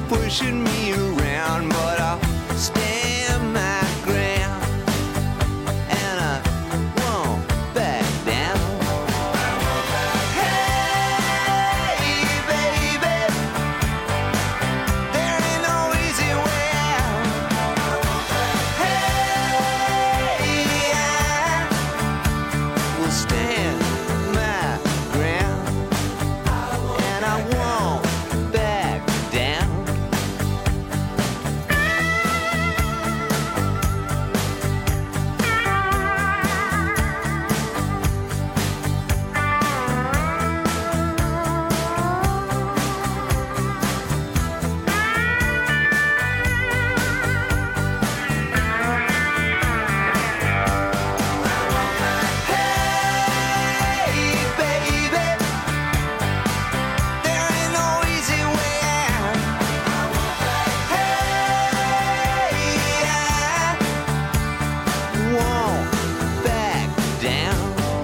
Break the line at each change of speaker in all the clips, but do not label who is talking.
pushing me around, but I'll stand my ground, and I won't back down. Hey, baby, there ain't no easy way out. Hey, I will stand my ground, and I won't back down. Hey, baby, there ain't no easy way out. Hey, I won't back down.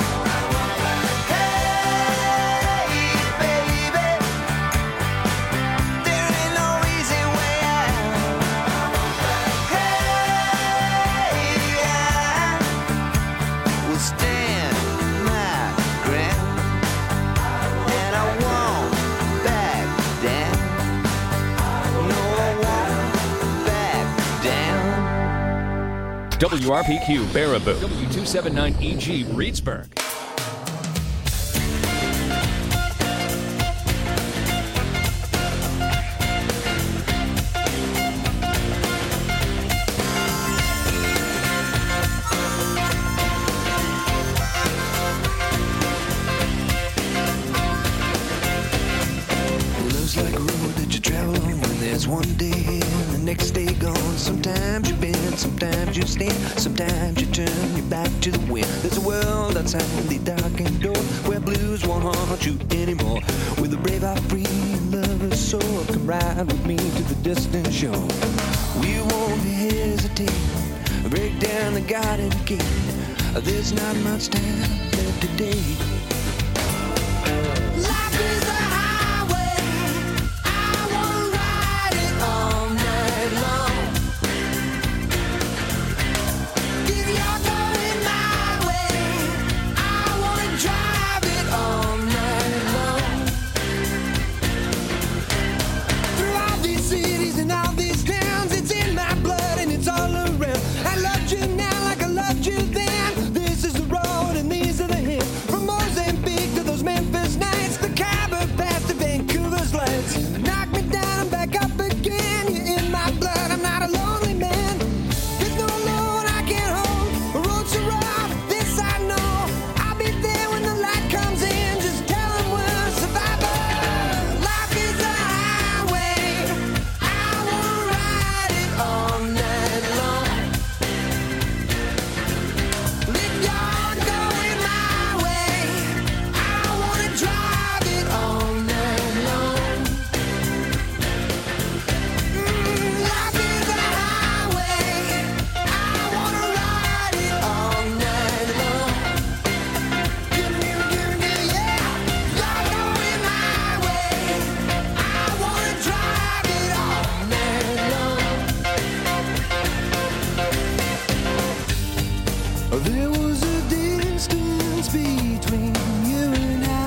Hey, baby, there ain't no easy way out. Hey, I will stand my ground, and I won't back down. No, I won't back down.
WRPQ Baraboo, W279EG Reedsburg.
Love's like a road that you travel on when there's one day here and the next day gone. Sometimes you bend, sometimes you stand, sometimes you turn your back to the wind. There's a world outside the darkened door where blues won't haunt you anymore. With a brave heart free and lover's soul, come ride with me to the distant shore. We won't hesitate, break down the garden gate. There's not much time left today. Life is a highway, I wanna ride it all night long. If you're going my way, I wanna drive it all night long. Through all these cities and all these towns, it's in my blood and it's all around. I loved you now like I loved you then. This is the road and these are the hills. From Mozambique to those Memphis nights, the Khyber Pass to Vancouver's lights. Knock me down and back up again. You're in my blood, I'm not a lonely man. There's no load I can't hold. The road's so rough, this I know. I'll be there when the light comes in. Just tell them we're survivors. Life is a highway, I wanna ride it all night long. If you're going my way, I wanna drive it all night long. Life is a highway, I wanna ride it all night long. Give me, yeah. You're going my way, I wanna drive it all night long. There was a distance between you and I.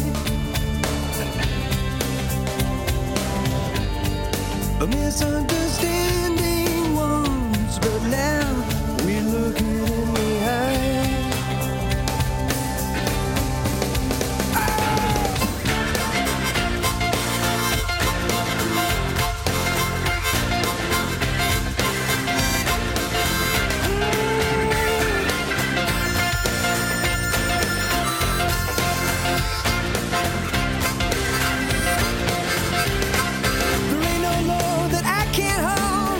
A misunderstanding once, but now we're looking in the eye. There ain't no load that I can't hold.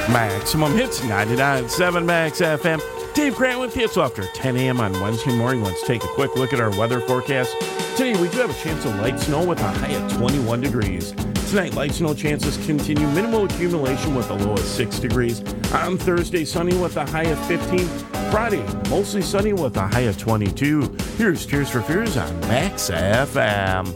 Maximum Hits, 99.7 Max FM. Dave Grant with you. It's after 10 a.m. on Wednesday morning. Let's take a quick look at our weather forecast. Today, we do have a chance of light snow with a high of 21 degrees. Tonight, light snow chances continue. Minimal accumulation with a low of 6 degrees. On Thursday, sunny with a high of 15. Friday, mostly sunny with a high of 22. Here's Tears for Fears on Max FM.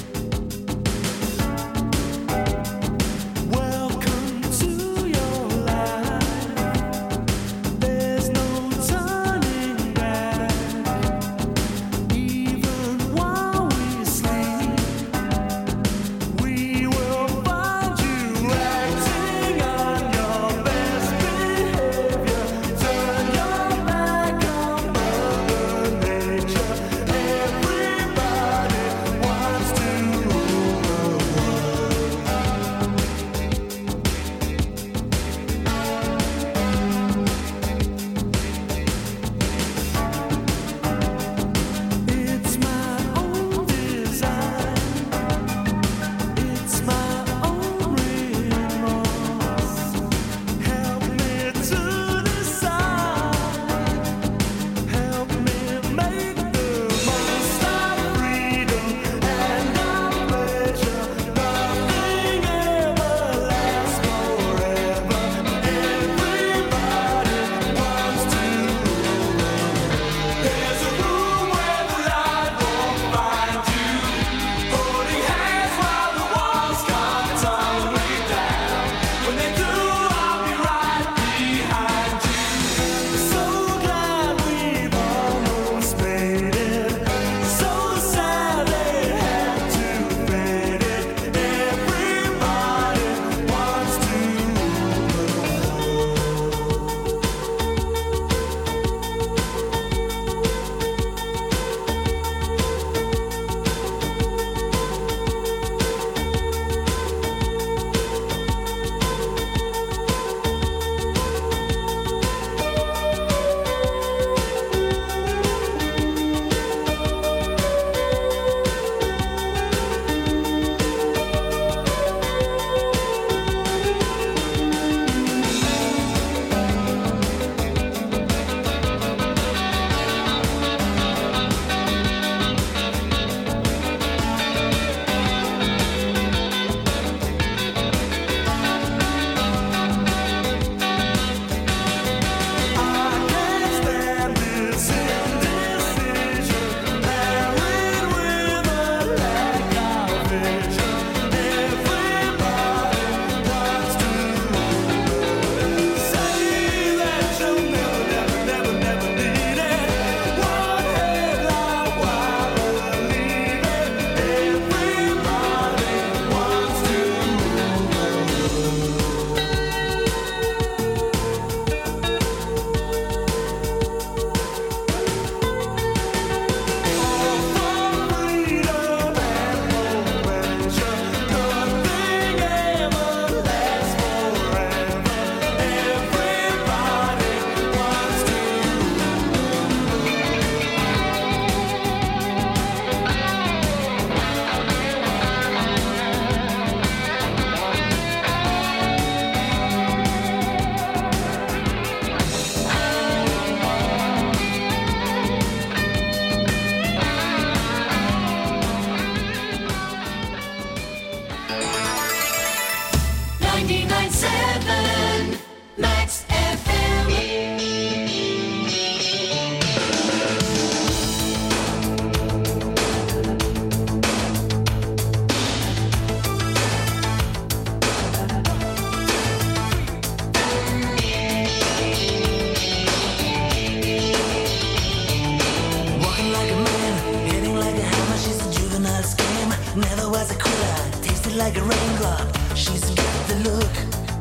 like a raindrop, she's got the look.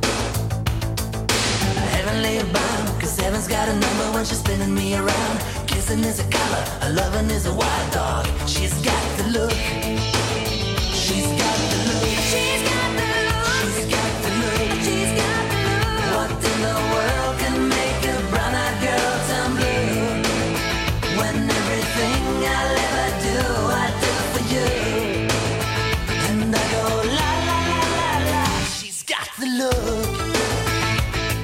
Heavenly bound, 'cause heaven's got a number when she's spinning me around. Kissing is a color, a loving is a wild dog. She's got the look. She's got the look. She's got the look. She's got the look. She's got the look. What in the world can make a brown-eyed girl turn blue? When everything I'll ever do, I do for you. And I go la la la la la. She's got the look.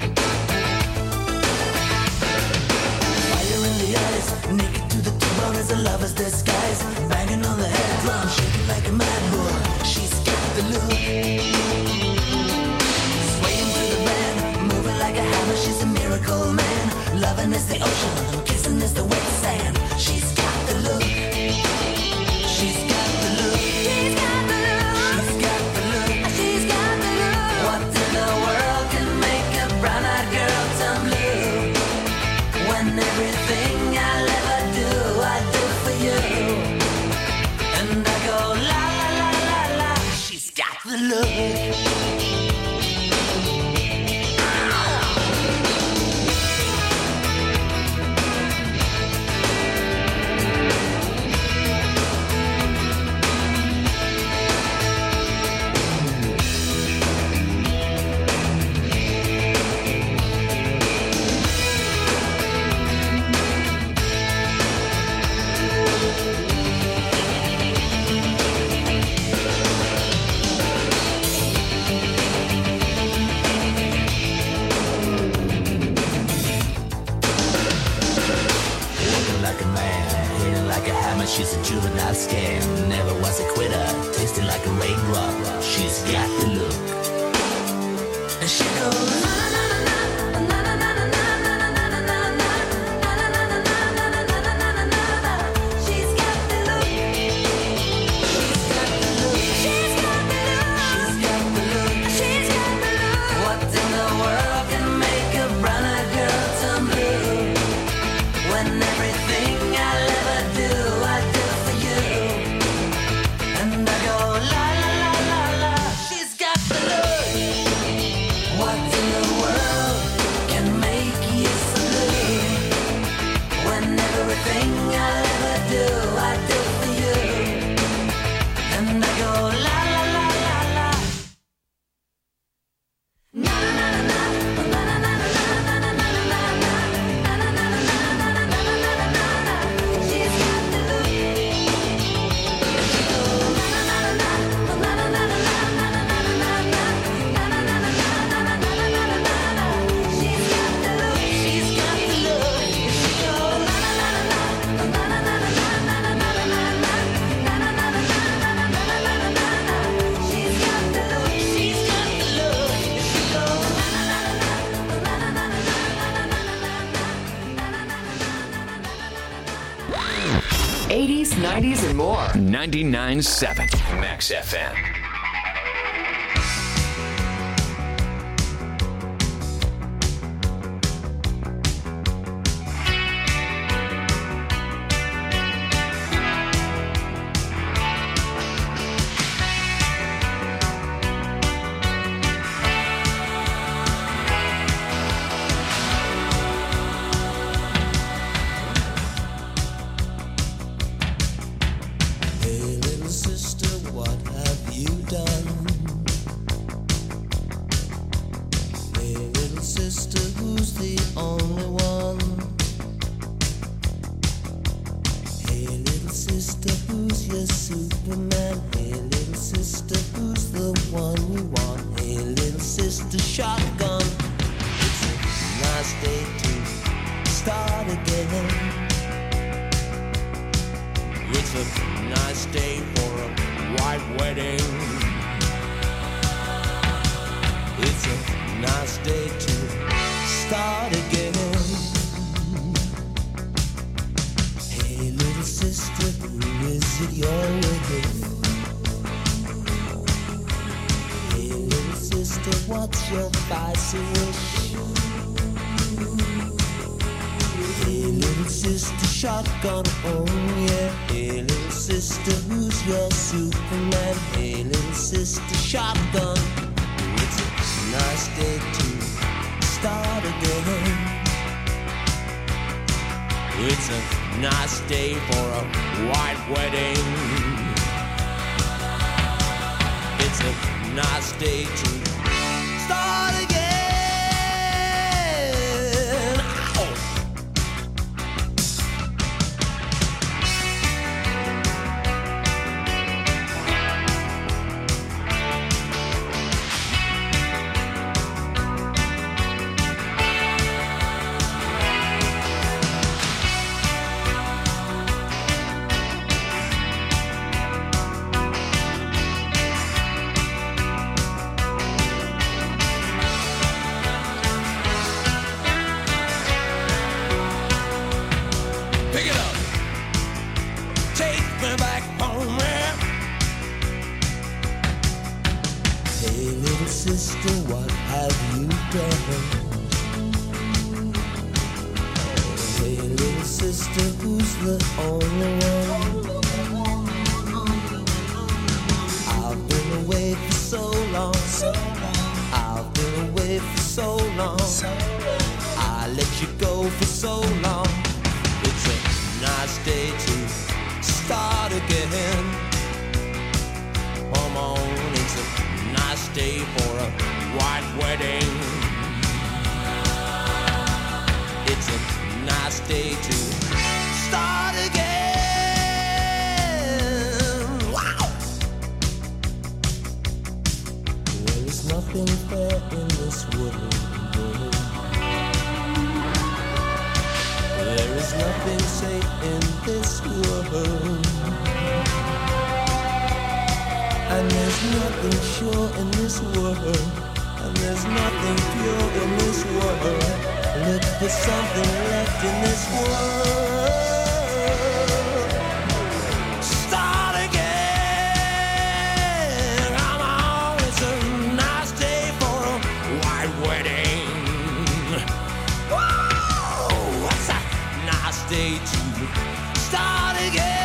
Loving is the ocean, kissing is the wet sand. She's got the look. She's got the look. She's got the look. She's got the look. She's got the look. What in the world can make a brown-eyed girl turn blue? When everything I'll ever do, I do for you. And I go la la la la la. She's got the look. She's a juvenile scam, never was a quitter, tasting like a raindrop. She's got the look. And she goes na na na na na na na na na na na na. She's got the look. She's got the look. She's got the look. She's got the look. What in the world can make a brown-eyed girl turn blue? When everything I'll ever do, I do for you. And I go la la la la la. She's got the look. What in the world can make you so blue? When everything I'll ever do, I do for you. And I go la la la la la. Na na na na na na na na na na na na na. She's got the look. She goes na na na na na na na na na na na na. She's got the look. She's got the look. She goes na na na na na na na na na na na. She's got the look. She's got the look. She goes na na na na na na na na.
80s, 90s, and more.
99.7 Max FM.
Hey little sister, what have you done? Hey little sister, who's the only one? Hey little sister, who's your Superman? Hey little sister, who's the one you want? Hey little sister, shotgun. It's a nice day to start again. It's a nice day for a white wedding. It's a nice day to start again. Hey little sister, who is it you're with? Hey little sister, what's your spicy wish? Hey little sister, shotgun, oh yeah. Hey little sister, who's your Superman? Hey little sister, shotgun. It's a nice day to start again. It's a nice day for a white wedding. It's a nice day to start again. Ow. girl. Hey, little sister, who's the only one? I've been away for so long. I've been away for so long. I let you go for so long. It's a nice day to start again. Come on, it's a nice day for a white wedding. It's a nice day to start again. Wow! There is nothing fair in this world. There is nothing safe in this world. And there's nothing sure in this world. And there's nothing pure in this world. Look for something left in this world. Start again. Come on, it's a nice day for a white wedding. Whoa, it's a nice day to start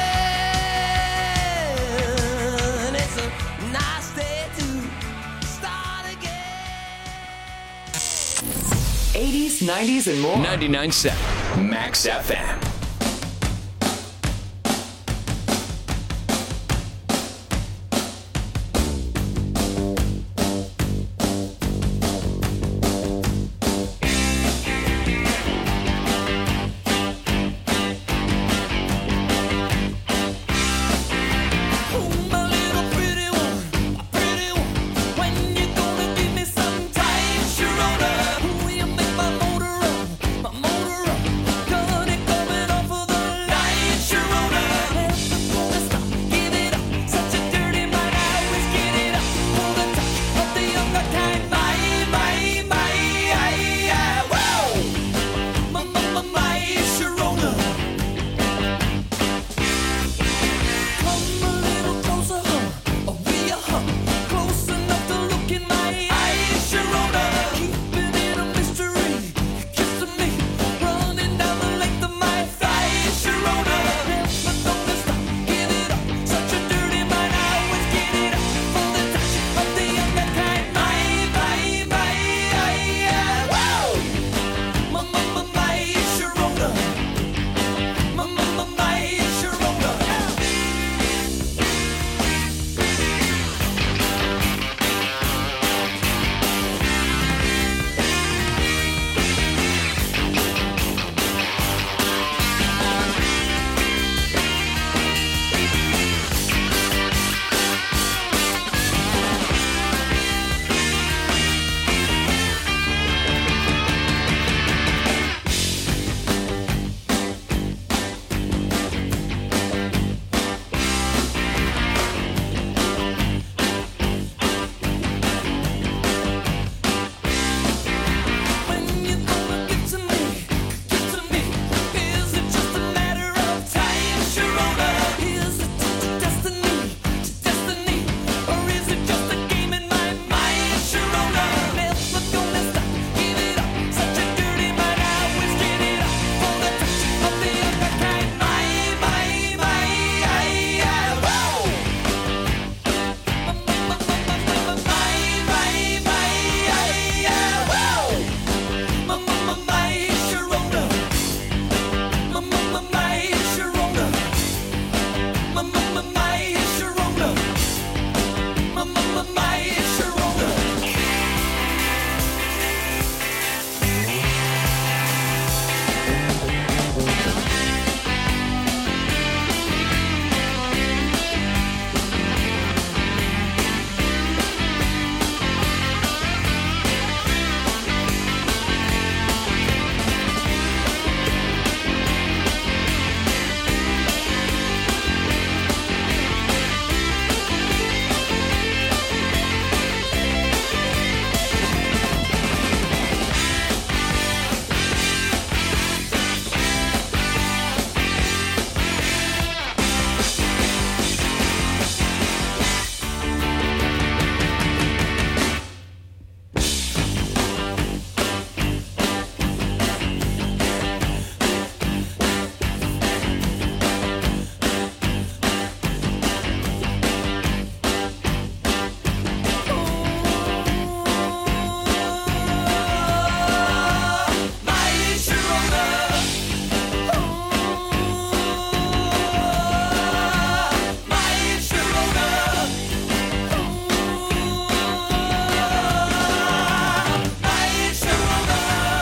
again. It's a nice day to start again.
80s, 90s, and more.
99.7 Max FM.
When you gonna give me some time, Sharona? Will you make my motor run? My motor run. Got it coming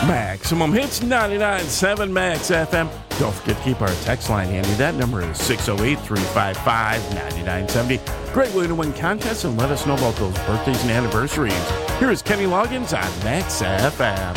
Maximum Hits 99.7 Max FM. Don't forget to keep our text line handy. That number is 608-355-9970. Great way to win contests and let us know about those birthdays and anniversaries. Here is Kenny Loggins on Max FM.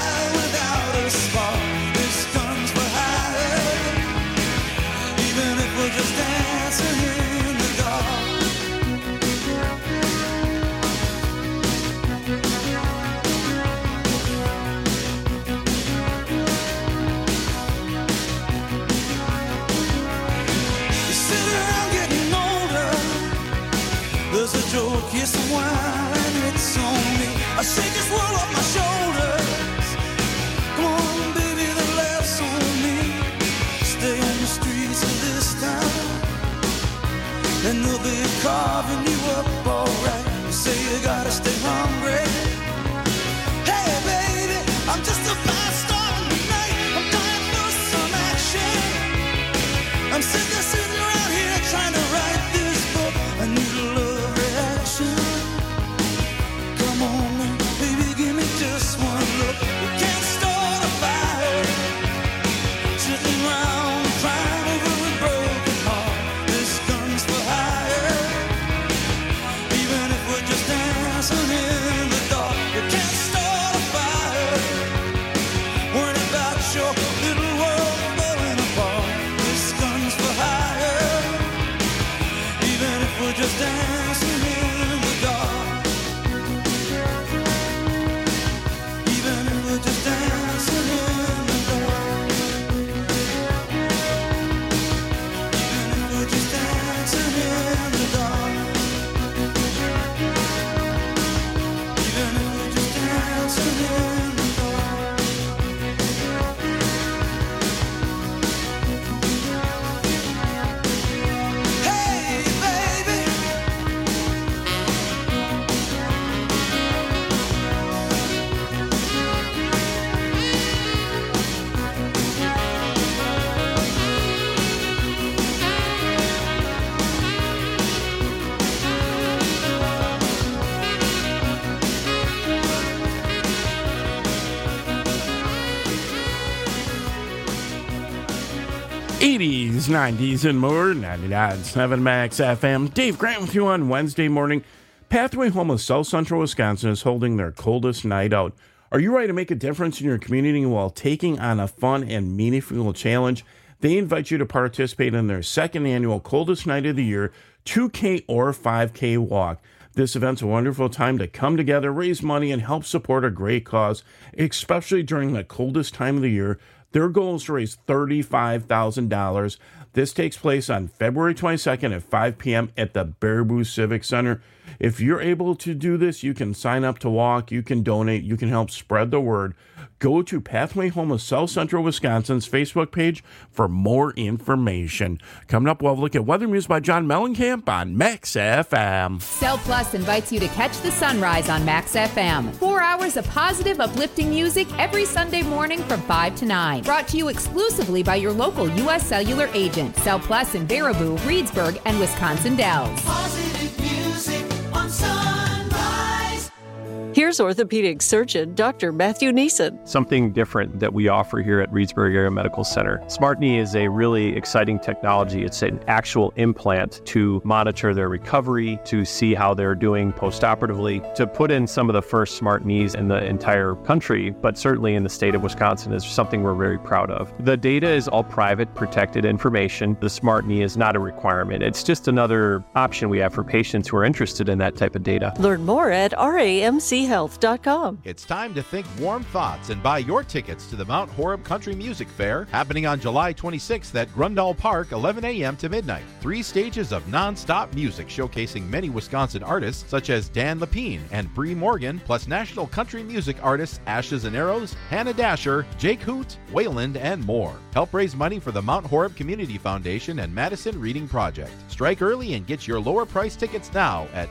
Even if be carving you up alright. You say you gotta stay hungry. Hey baby, I'm just a fast star tonight. I'm dying for some action. I'm sitting around here trying to write this book. I need a love reaction. Come on now, baby, give me just one look. We can't start a fire. Sitting around crying over a broken heart. This gun's for hire. Even if we're just dancing in the dark, we can't start a fire. Worrying about your little world falling apart. This gun's for hire. Even if we're just dancing in the dark. Even if we're just dancing in the dark. Even if we're just dancing in the dark. Even if we're just dancing in the dark. Hey, baby.
'80s, '90s, and more. 99.7 Max FM. Dave Grant with you on Wednesday morning. Pathway Home of South Central Wisconsin is holding their coldest night out. Are you ready to make a difference in your community while taking on a fun and meaningful challenge? They invite you to participate in their second annual coldest night of the year, 2K or 5K walk. This event's a wonderful time to come together, raise money, and help support a great cause, especially during the coldest time of the year. Their goal is to raise $35,000. This takes place on February 22nd at 5 p.m. at the Baraboo Civic Center. If you're able to do this, you can sign up to walk, you can donate, you can help spread the word. Go to Pathway Home of South Central Wisconsin's Facebook page for more information. Coming up, we'll have a look at weather music by John Mellencamp on Max FM.
Cell Plus invites you to catch the sunrise on Max FM. 4 hours of positive, uplifting music every Sunday morning from 5 to 9. Brought to you exclusively by your local U.S. Cellular agent. Cell Plus in Baraboo, Reedsburg, and Wisconsin Dells.
Positive music on Sunrise.
Here's orthopedic surgeon Dr. Matthew Neeson.
Something different that we offer here at Reedsburg Area Medical Center. SmartKnee is a really exciting technology. It's an actual implant to monitor their recovery, to see how they're doing postoperatively, to put in some of the first smart knees in the entire country, but certainly in the state of Wisconsin is something we're very proud of. The data is all private, protected information. The smart knee is not a requirement. It's just another option we have for patients who are interested in that type of data.
Learn more at ramchealth.com.
It's time to think warm thoughts and buy your tickets to the Mount Horeb Country Music Fair happening on July 26th at Grundall Park, 11 a.m. to midnight. 3 stages of non-stop music showcasing many Wisconsin artists such as Dan Lepine and Bree Morgan, plus national country music artists Ashes and Arrows, Hannah Dasher, Jake Hoot, Wayland, and more. Help raise money for the Mount Horeb Community Foundation and Madison Reading Project. Strike early and get your lower price tickets now at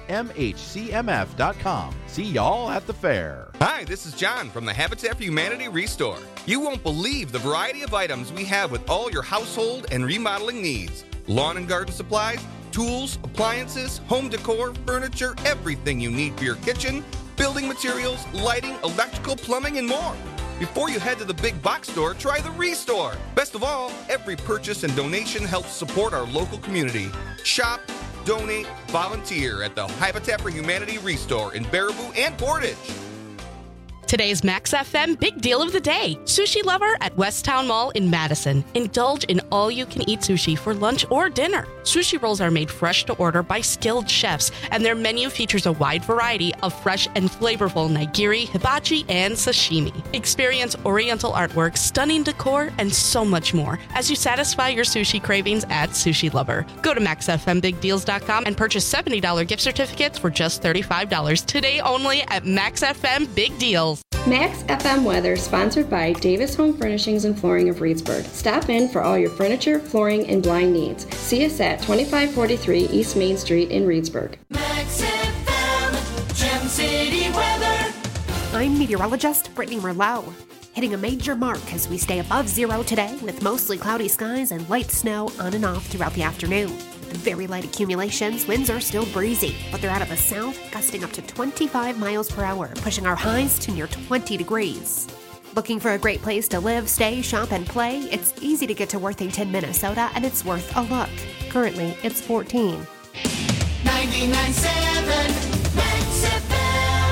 mhcmf.com. See y'all at the fair.
Hi, this is John from the Habitat for Humanity Restore. You won't believe the variety of items we have with all your household and remodeling needs. Lawn and garden supplies, tools, appliances, home decor, furniture, everything you need for your kitchen, building materials, lighting, electrical, plumbing, and more. Before you head to the big box store, try the Restore. Best of all, every purchase and donation helps support our local community. Shop, donate, volunteer at the Habitat for Humanity Restore in Baraboo and Portage.
Today's Max FM Big Deal of the Day. Sushi Lover at Westtown Mall in Madison. Indulge in all-you-can-eat sushi for lunch or dinner. Sushi rolls are made fresh to order by skilled chefs, and their menu features a wide variety of fresh and flavorful nigiri, hibachi, and sashimi. Experience Oriental artwork, stunning decor, and so much more as you satisfy your sushi cravings at Sushi Lover. Go to MaxFMBigDeals.com and purchase $70 gift certificates for just $35 today only at Max FM Big Deals.
Max FM weather sponsored by Davis Home Furnishings and Flooring of Reedsburg. Stop in for all your furniture, flooring, and blind needs. See us at 2543 East Main Street in Reedsburg.
Max FM, Gem City weather.
I'm meteorologist Brittany Merlot. Hitting a major mark as we stay above zero today with mostly cloudy skies and light snow on and off throughout the afternoon. With very light accumulations, winds are still breezy, but they're out of the south, gusting up to 25 miles per hour, pushing our highs to near 20 degrees. Looking for a great place to live, stay, shop, and play? It's easy to get to Worthington, Minnesota, and it's worth a look. Currently, it's 14.
99.7 Max FM.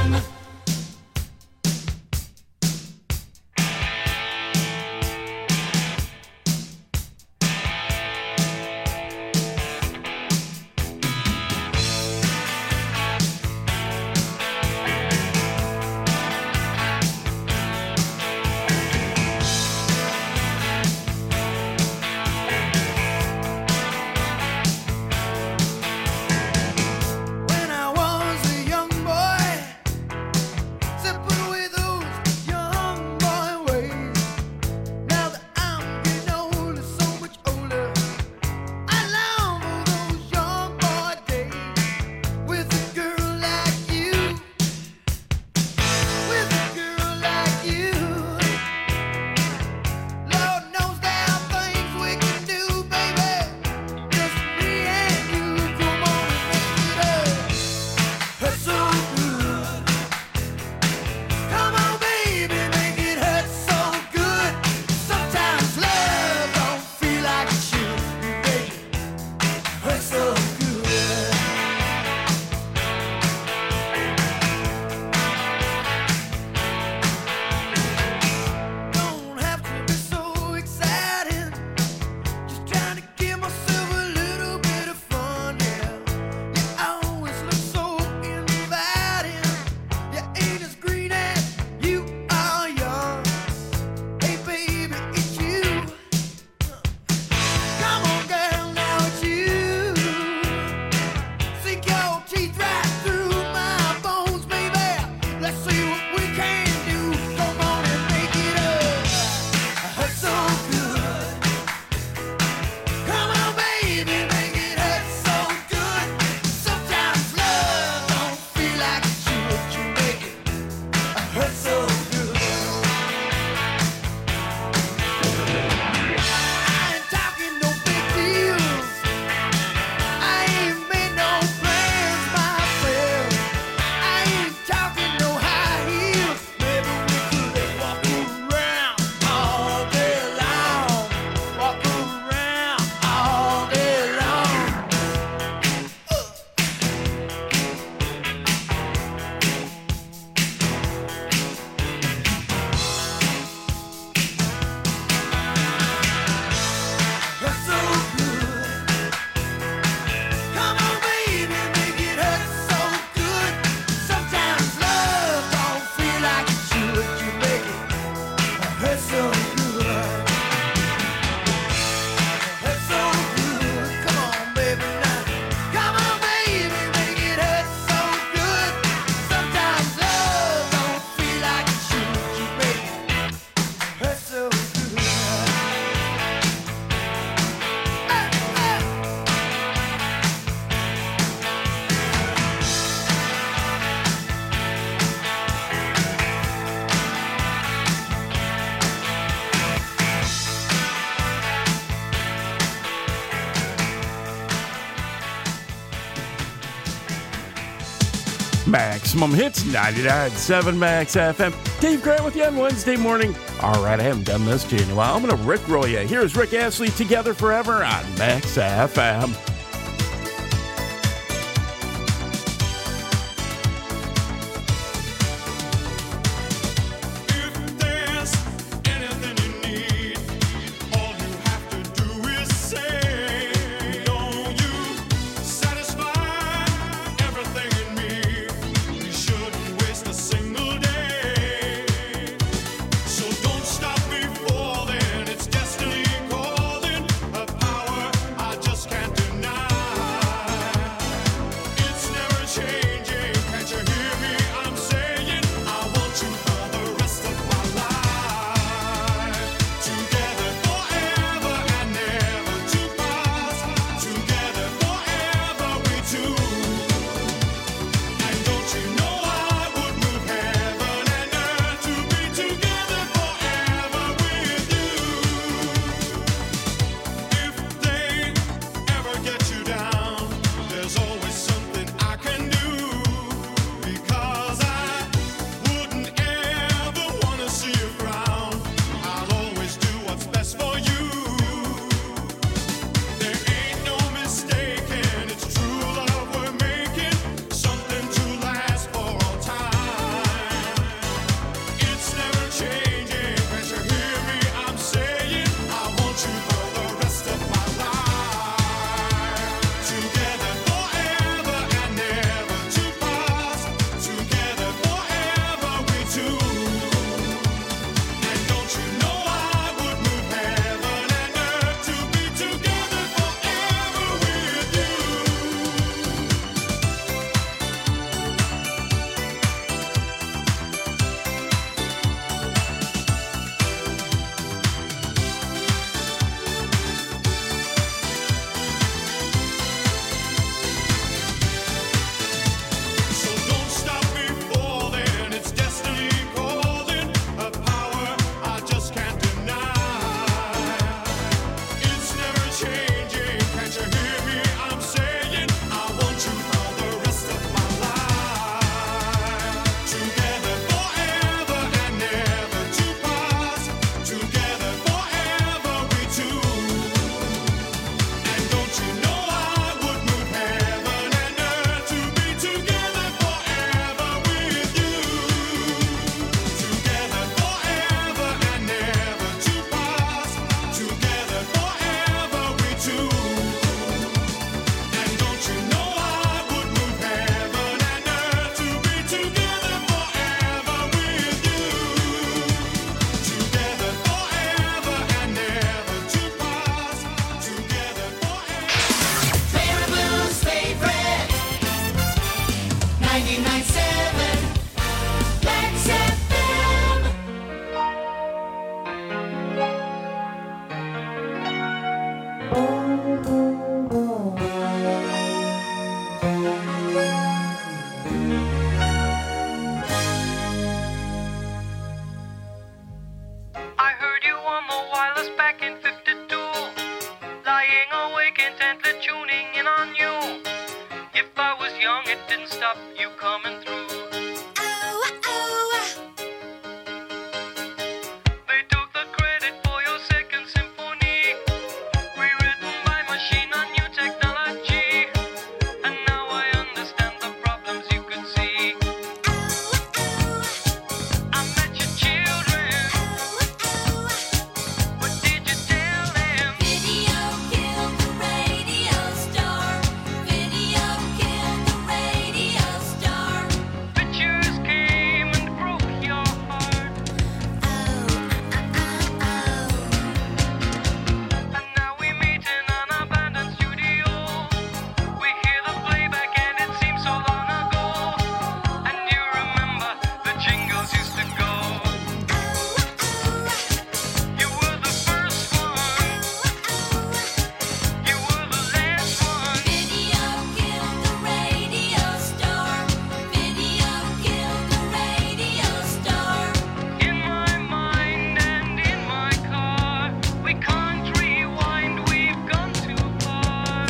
Maximum Hits, 99.7 Max FM. Dave Grant with you on Wednesday morning. All right, I haven't done this to you in a while. I'm going to Rickroll you. Here's Rick Astley, Together Forever on Max FM.
Deny.
lying awake intently tuning in on you. If I was young, it didn't stop you coming through. They took the credit for your second symphony, rewritten by machine on new technology. And now I understand the problems you could see. I met your children. What did you tell them? Video killed the radio star. Video killed the radio star. Pictures came and broke your heart. And now we meet in an abandoned studio. We hear the playback and it seems so long ago. And you remember the jingles used to go. You were the first one. You were the last one. Video killed the radio star. Video killed the radio star. In my mind and in my car, we can't rewind, we've gone too far.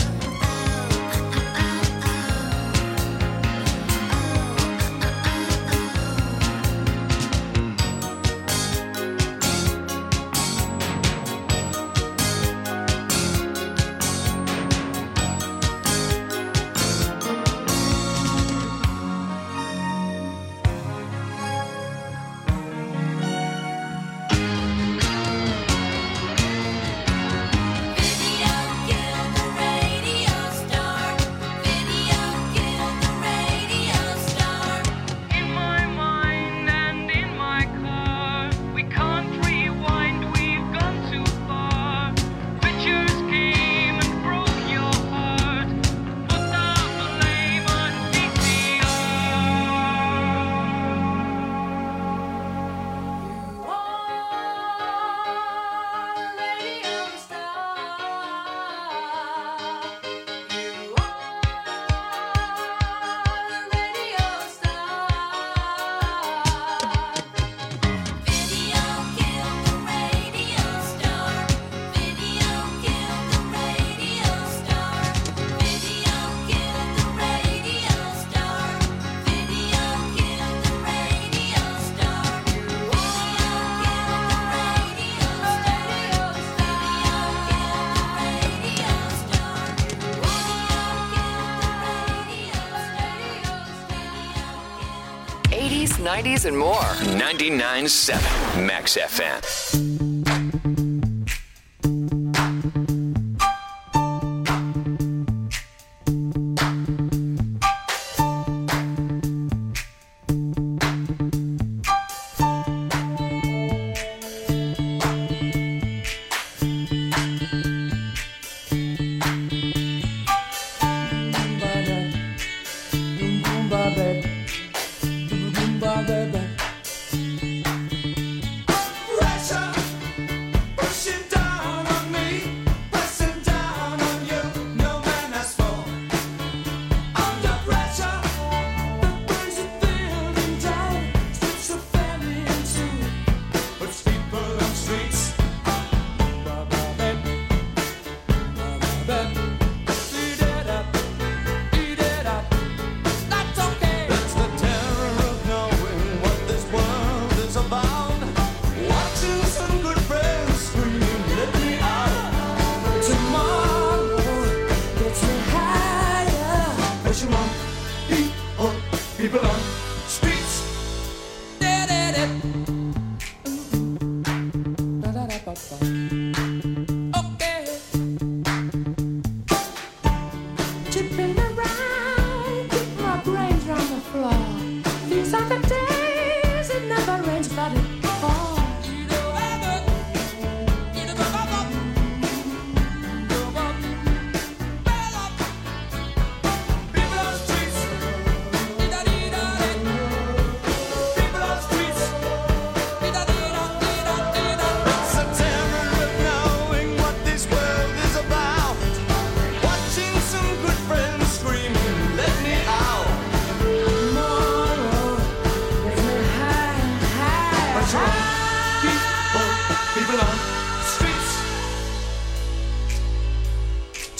Video killed the radio star. Video killed the radio star. In my mind and in my car, we can't rewind, we've gone too far. Pictures came and broke your heart. Put the blame on VCR. Radio Video killed the radio star. Video killed the radio star. Video killed the radio star. Video killed the radio star. Video killed the radio star.
80s, 90s, and more.
99.7 Max FM.
Pressure.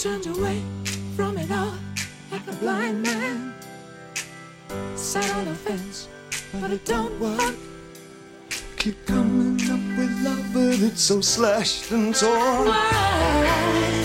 turned away from it all like a blind man. Sat on the fence, but it don't work. Keep coming up with love, but it's so slashed and torn. Why?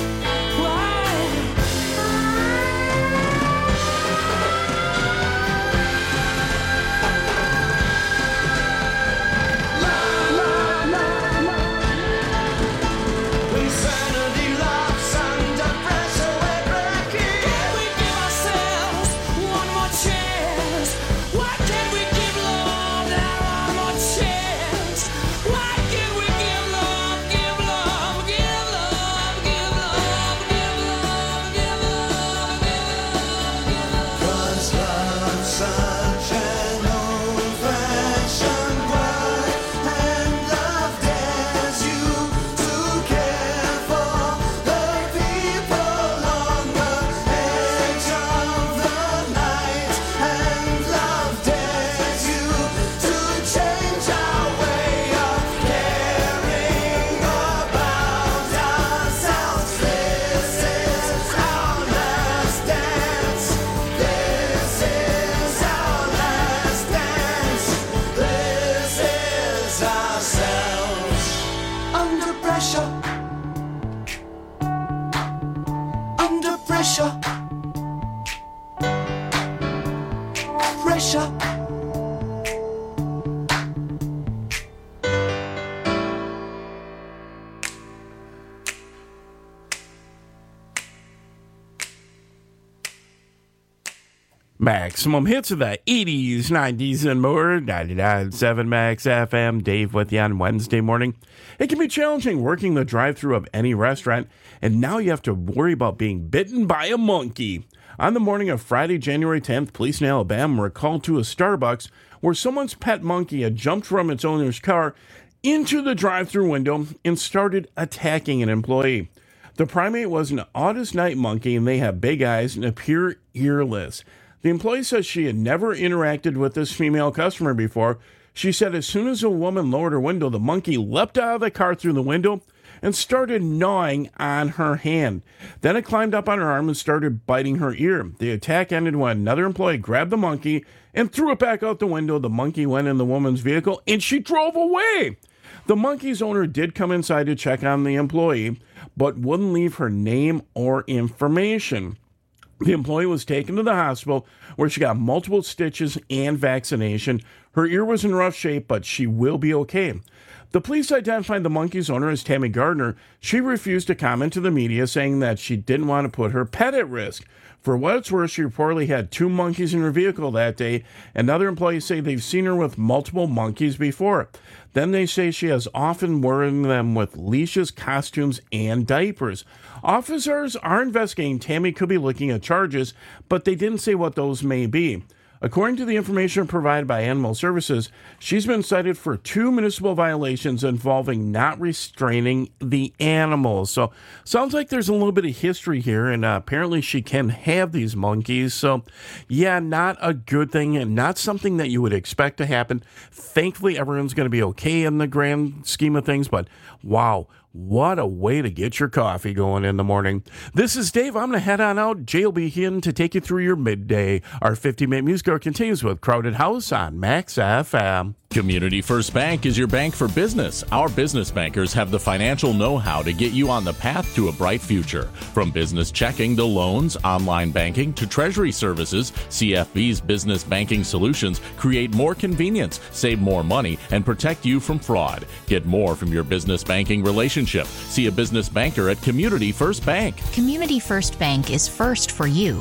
Maximum hits of the 80s, 90s, and more. 99.7 Max FM. Dave with you on Wednesday morning. It can be challenging working the drive-thru of any restaurant, and now you have to worry about being bitten by a monkey. On the morning of Friday, January 10th, police in Alabama were called to a Starbucks where someone's pet monkey had jumped from its owner's car into the drive-thru window and started attacking an employee. The primate was an Audis night monkey, and they have big eyes and appear earless. The employee says she had never interacted with this female customer before. She said as soon as a woman lowered her window, the monkey leapt out of the car through the window and started gnawing on her hand. Then it climbed up on her arm and started biting her ear. The attack ended when another employee grabbed the monkey and threw it back out the window. The monkey went in the woman's vehicle and she drove away. The monkey's owner did come inside to check on the employee, but wouldn't leave her name or information. The employee was taken to the hospital where she got multiple stitches and vaccination. Her ear was in rough shape, but she will be okay. The police identified the monkey's owner as Tammy Gardner. She refused to comment to the media, saying that she didn't want to put her pet at risk. For what it's worth, she reportedly had 2 monkeys in her vehicle that day, and other employees say they've seen her with multiple monkeys before. Then they say she has often worn them with leashes, costumes, and diapers. Officers are investigating. Tammy could be looking at charges, but they didn't say what those may be. According to the information provided by Animal Services, she's been cited for 2 municipal violations involving not restraining the animals. So, sounds like there's a little bit of history here, and apparently she can have these monkeys. So, yeah, not a good thing, and not something that you would expect to happen. Thankfully, everyone's going to be okay in the grand scheme of things, but wow. What a way to get your coffee going in the morning. This is Dave. I'm going to head on out. Jay will be here to take you through your midday. Our 50-minute music hour continues with Crowded House on Max FM.
Community First Bank is your bank for business. Our business bankers have the financial know-how to get you on the path to a bright future. From business checking to loans, online banking to treasury services, CFB's business banking solutions create more convenience, save more money, and protect you from fraud. Get more from your business banking relationship. See a business banker at Community First Bank.
Community First Bank is first for you.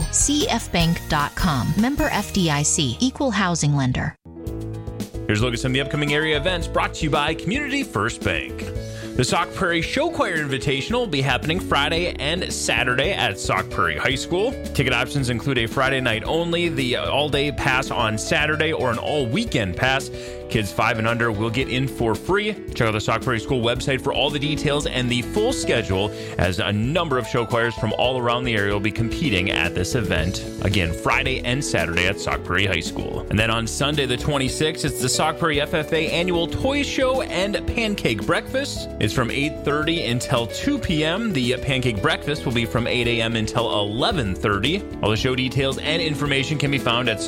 CFbank.com. Member FDIC. Equal housing lender.
Here's a look at some of the upcoming area events brought to you by Community First Bank. The Sauk Prairie Show Choir Invitational will be happening Friday and Saturday at Sauk Prairie High School. Ticket options include a Friday night only, the all-day pass on Saturday, or an all-weekend pass. Kids 5 and under will get in for free. Check out the Sauk Prairie School website for all the details and the full schedule, as a number of show choirs from all around the area will be competing at this event. Again, Friday and Saturday at Sauk Prairie High School. And then on Sunday the 26th, it's the Sauk Prairie FFA Annual Toy Show and Pancake Breakfast. It's from 8:30 until 2 p.m. The Pancake Breakfast will be from 8 a.m. until 11:30. All the show details and information can be found at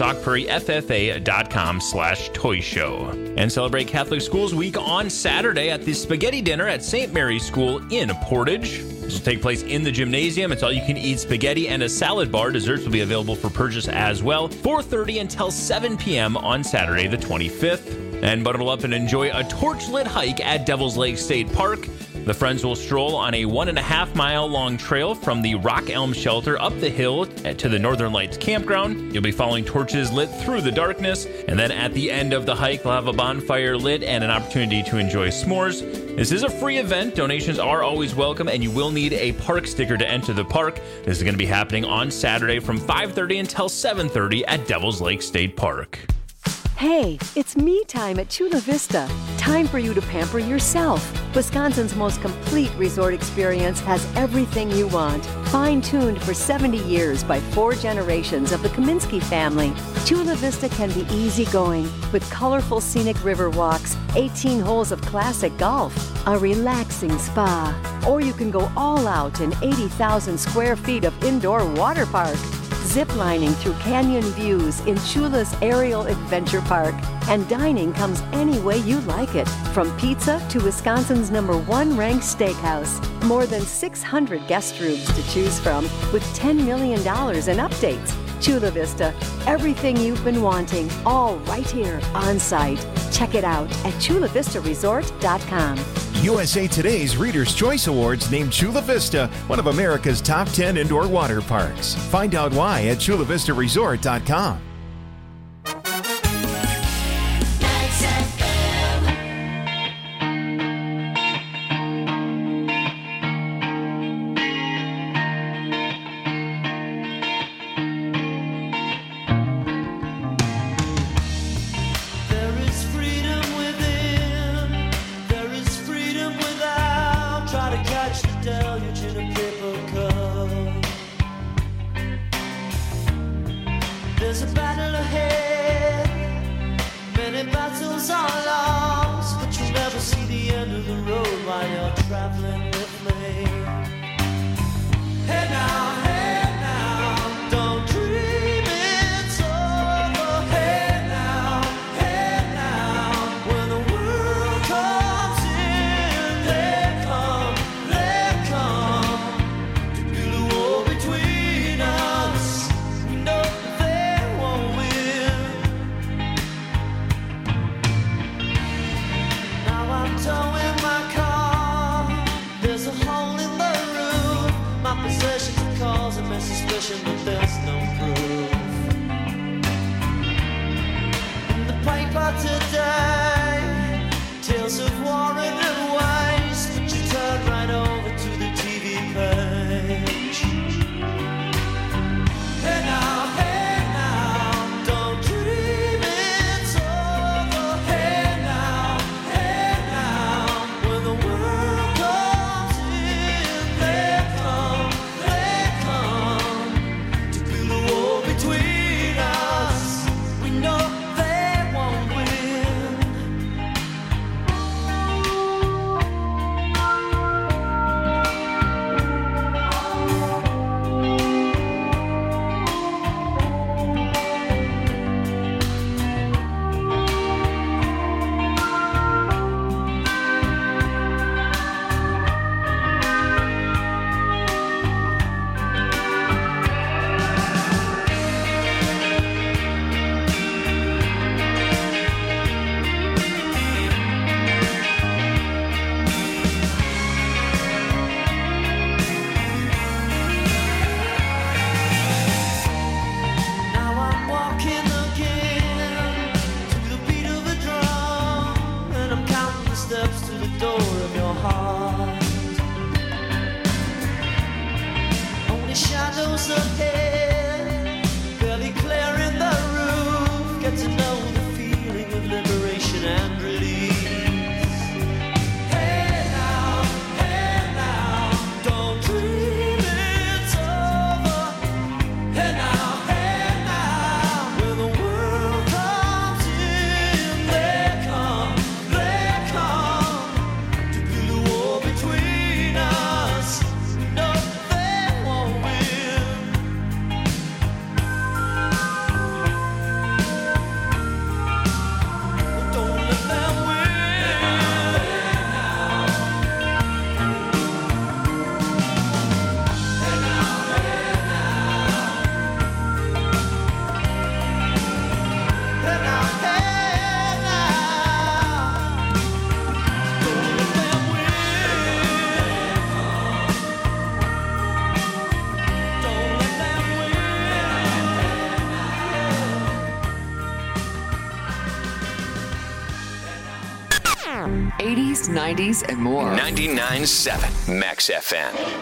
saukprairieffa.com/toy show. And celebrate Catholic Schools Week on Saturday at the Spaghetti Dinner at St. Mary's School in Portage. This will take place in the gymnasium. It's all-you-can-eat spaghetti and a salad bar. Desserts will be available for purchase as well. 4:30 until 7 p.m. on Saturday the 25th. And bundle up and enjoy a torch-lit hike at Devil's Lake State Park. The friends will stroll on a 1.5-mile long trail from the Rock Elm Shelter up the hill to the Northern Lights Campground. You'll be following torches lit through the darkness, and then at the end of the hike, they'll have a bonfire lit and an opportunity to enjoy s'mores. This is a free event. Donations are always welcome, and you will need a park sticker to enter the park. This is going to be happening on Saturday from 5:30 until 7:30 at Devil's Lake State Park.
Hey, it's me time at Chula Vista. Time for you to pamper yourself. Wisconsin's most complete resort experience has everything you want. Fine-tuned for 70 years by 4 generations of the Kaminsky family, Chula Vista can be easygoing with colorful scenic river walks, 18 holes of classic golf, a relaxing spa, or you can go all out in 80,000 square feet of indoor water park. Ziplining through canyon views in Chula's Aerial Adventure Park. And dining comes any way you like it, from pizza to Wisconsin's #1 ranked steakhouse. More than 600 guest rooms to choose from, with $10 million in updates. Chula Vista, everything you've been wanting, all right here on site. Check it out at chulavistaresort.com.
USA Today's Reader's Choice Awards named Chula Vista one of America's top 10 indoor water parks. Find out why at chulavistaresort.com.
There's a battle ahead, many battles are lost, but you'll never see the end of the road while you're traveling with me. Hey now, don't dream it's over. Hey now, when the world comes in, they come to build a wall between us. We know they won't win. Now I'm towing my car. There's a hole in the roof. My possessions are causing me suspicion, but there's no proof. In the paper today, tales of war and waste, but you turn right over to the TV page. Hey now, don't dream it's over. Hey now, when the world comes in, they come to build a wall between us. We know they won't win.
80s, 90s, and more.
99.7 Max FM.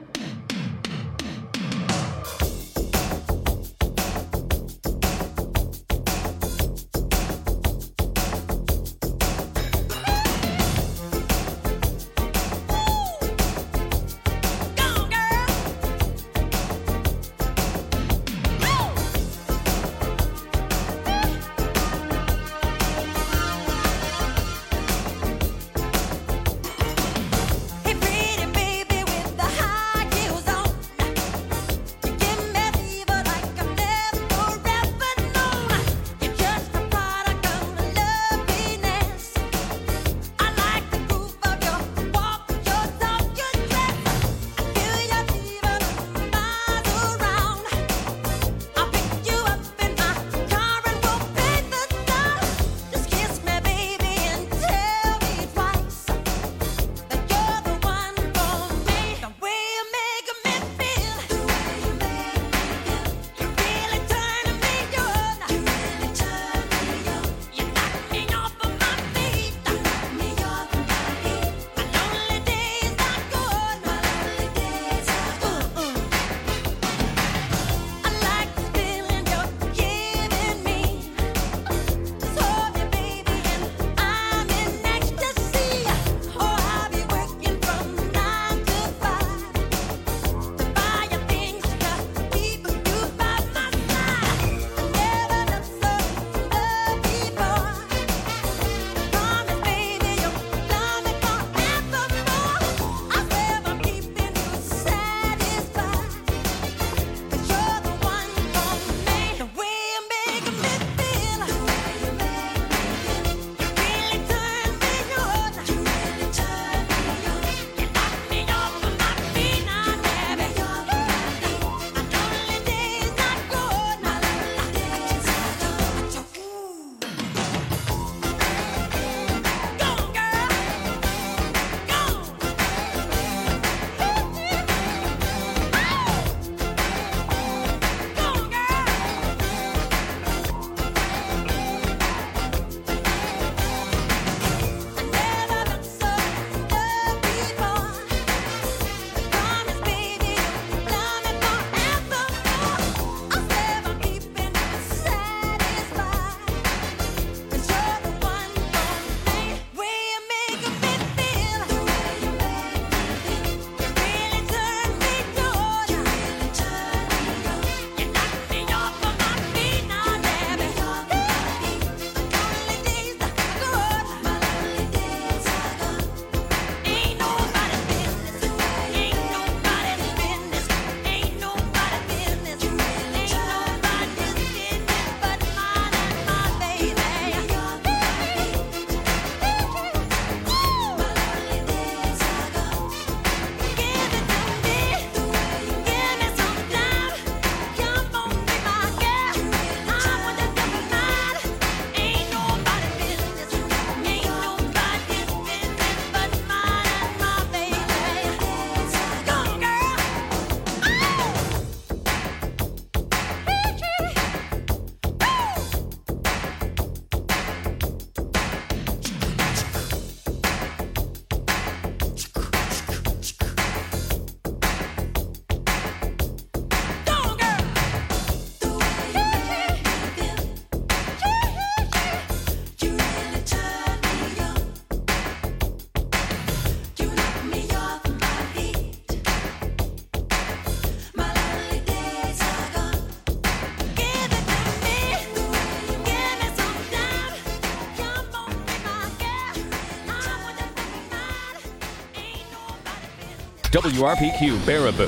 WRPQ Baraboo.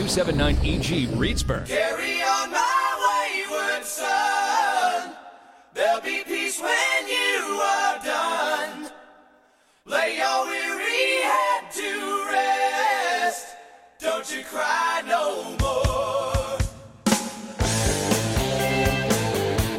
W279EG Reedsburg.
Carry on my wayward son. There'll be peace when you are done. Lay your weary head to rest. Don't you cry no more.